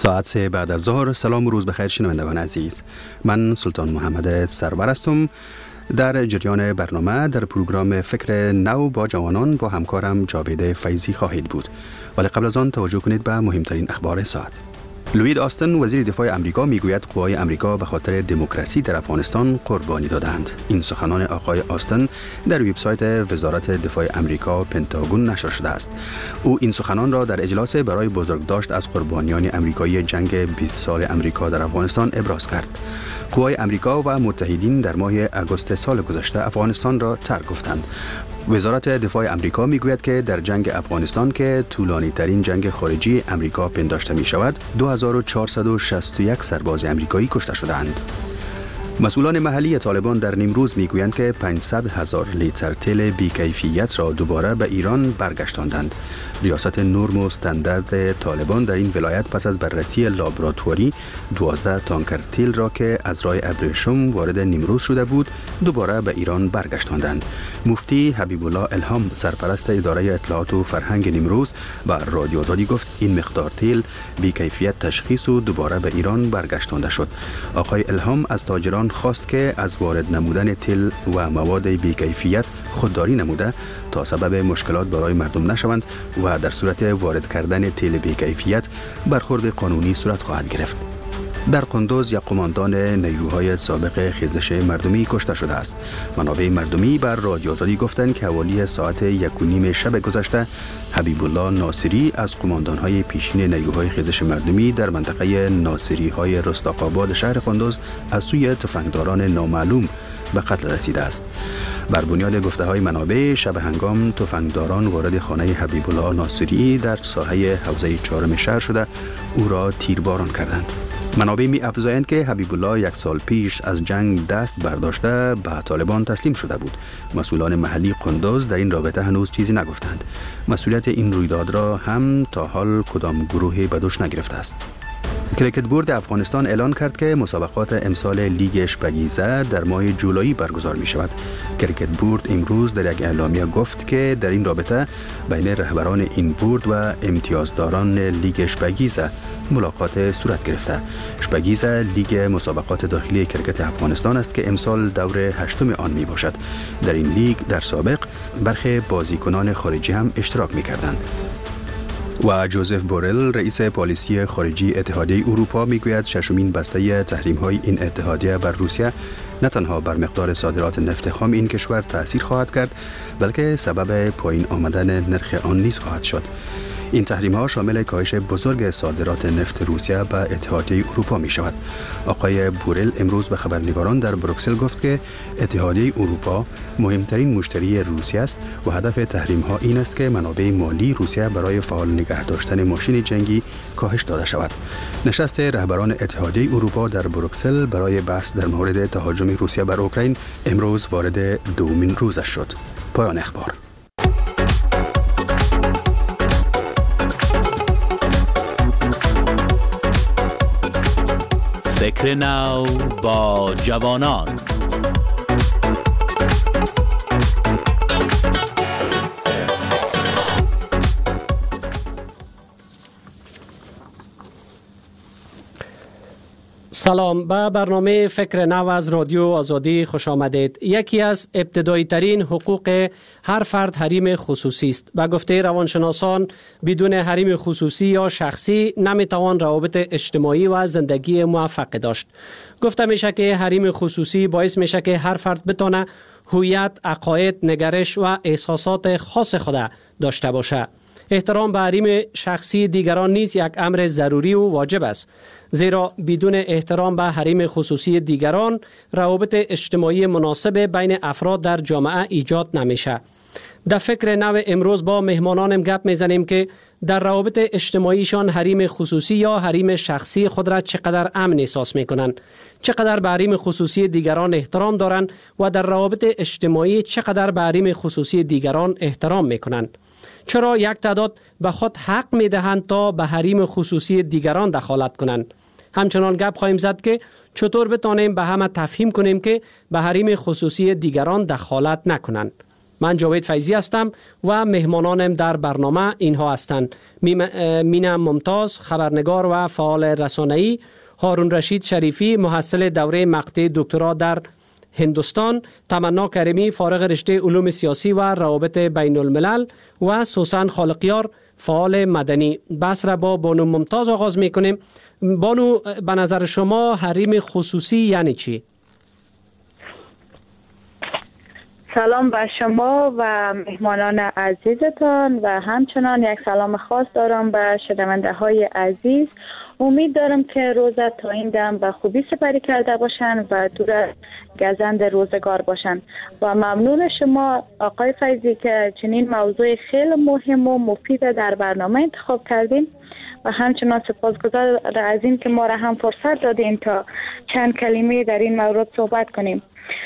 ساعت 3 بعد از ظهر. سلام و روز بخیر شنوندگان عزیز. من سلطان محمد سرور هستم. در جریان برنامه در پروگرام فکر نو با جوانان با همکارم جاوید فیضی خواهید بود. ولی قبل از آن توجه کنید به مهمترین اخبار ساعت. لوید آستن وزیر دفاع امریکا میگوید قوای امریکا به خاطر دموکراسی در افغانستان قربانی دادند. این سخنان آقای آستن در وبسایت وزارت دفاع امریکا پنتاگون نشر شده است. او این سخنان را در اجلاس برای بزرگداشت از قربانیان امریکایی جنگ 20 سال امریکا در افغانستان ابراز کرد. قوای امریکا و متحدین در ماه اگست سال گذشته افغانستان را ترک گفتند. وزارت دفاع امریکا میگوید که در جنگ افغانستان که طولانی ترین جنگ خارجی امریکا پنداشته می شود 2461 سرباز امریکایی کشته شدند. مسئولان محلی طالبان در نیمروز میگویند که 500,000 لیتر تیل بی‌کیفیت را دوباره به ایران برگشتاندند. ریاست نرم و استاندارد طالبان در این ولایت پس از بررسی لابراتواری 12 تانکر تیل را که از راه ابریشم وارد نیمروز شده بود دوباره به ایران برگشتاندند. مفتی حبیب الله الهام سرپرست اداره اطلاعات و فرهنگ نیمروز به رادیو آزادی گفت این مقدار تیل بی‌کیفیت تشخیص و دوباره به ایران برگشتانده شد. آقای الهام از تاجران خواست که از وارد نمودن تیل و مواد بی‌کیفیت خودداری نموده تا سبب مشکلات برای مردم نشوند و در صورت وارد کردن تیل بی‌کیفیت برخورد قانونی صورت خواهد گرفت. در قندوز یک قماندان نیروهای سابق خیزش مردمی کشته شده است. منابع مردمی بر رادیو آزادی گفتند که حوالی ساعت 1:30 شب گذشته حبیب الله ناصری از قماندانهای پیشین نیروهای خیزش مردمی در منطقه ناصری‌های رستاق‌آباد شهر قندوز از سوی تفنگداران نامعلوم به قتل رسیده است. بر بنیاد گفته‌های منابع شب هنگام تفنگداران وارد خانه حبیب الله ناصری در ساحه حوزه 4 شهر شده او را تیرباران کردند. منابع می افزایند که حبیب الله 1 سال پیش از جنگ دست برداشته به طالبان تسلیم شده بود. مسئولان محلی قندوز در این رابطه هنوز چیزی نگفتند. مسئولیت این رویداد را هم تا حال کدام گروهی به دوش نگرفته است. کریکت بورد افغانستان اعلان کرد که مسابقات امسال لیگ اشپگیزه در ماه جولای برگزار می شود. کریکت بورد امروز در یک اعلامیه گفت که در این رابطه بین رهبران این بورد و امتیازداران لیگ اشپگیزه ملاقات صورت گرفته. اشپگیزه لیگ مسابقات داخلی کریکت افغانستان است که امسال دور 8 آن می باشد. در این لیگ در سابق برخی بازیکنان خارجی هم اشتراک می کردند. و جوزف بورل رئیس پالیسی خارجی اتحادیه اروپا میگوید ششمین بسته تحریم‌های این اتحادیه بر روسیه نه تنها بر مقدار صادرات نفت خام این کشور تأثیر خواهد کرد بلکه سبب پایین آمدن نرخ آن نیز خواهد شد. این تحریم‌ها شامل کاهش بزرگ صادرات نفت روسیه به اتحادیه اروپا می شود. آقای بورل امروز به خبرنگاران در بروکسل گفت که اتحادیه اروپا مهمترین مشتری روسیه است و هدف تحریم‌ها این است که منابع مالی روسیه برای فعال نگه داشتن ماشین جنگی کاهش داده شود. نشست رهبران اتحادیه اروپا در بروکسل برای بحث در مورد تهاجم روسیه بر اوکراین امروز وارد دومین روزش شد. پایان اخبار. فکر نو با جوانان. سلام، به برنامه فکر نو از رادیو آزادی خوش آمدید. یکی از ابتدایی ترین حقوق هر فرد حریم خصوصی است. به گفته روانشناسان بدون حریم خصوصی یا شخصی نمیتوان روابط اجتماعی و زندگی موفق داشت. گفته میشه که حریم خصوصی باعث میشه که هر فرد بتونه هویت، عقاید، نگرش و احساسات خاص خود داشته باشه. احترام به حریم شخصی دیگران نیز یک امر ضروری و واجب است، زیرا بدون احترام به حریم خصوصی دیگران روابط اجتماعی مناسب بین افراد در جامعه ایجاد نمیشه. در فکر نو امروز با مهمانانم گپ میزنیم که در روابط اجتماعیشان حریم خصوصی یا حریم شخصی خود را چقدر امن احساس میکنند، چقدر به حریم خصوصی دیگران احترام دارند و در روابط اجتماعی چقدر به حریم خصوصی دیگران احترام میکنند. چرا یک تعداد به خود حق می دهند تا به حریم خصوصی دیگران دخالت کنند؟ همچنان گپ خواهیم زد که چطور بتانیم به همه تفهیم کنیم که به حریم خصوصی دیگران دخالت نکنند. من جاوید فیضی هستم و مهمانانم در برنامه اینها هستند: مینا ممتاز، خبرنگار و فعال رسانه‌ای; هارون رشید شریفی، محصل دوره مقطع دکترا در هندوستان; تمنا کریمی، فارغ رشته علوم سیاسی و روابط بین الملل; و سوسن خالقیار، فعال مدنی. بحث را با بانو ممتاز آغاز میکنیم. بانو، به نظر شما حریم خصوصی یعنی چی؟ سلام به شما و مهمانان عزیزتان و همچنان یک سلام خاص دارم به شنونده های عزیز. امید دارم که روز تا این دم به خوبی سپری کرده باشند و دور از گزند روزگار باشند و ممنون شما آقای فیضی که چنین موضوع خیلی مهم و مفید در برنامه انتخاب کردین و همچنان سپاسگزار از این که ما را هم فرصت دادین تا چند کلمه در این مورد صحبت کنیم.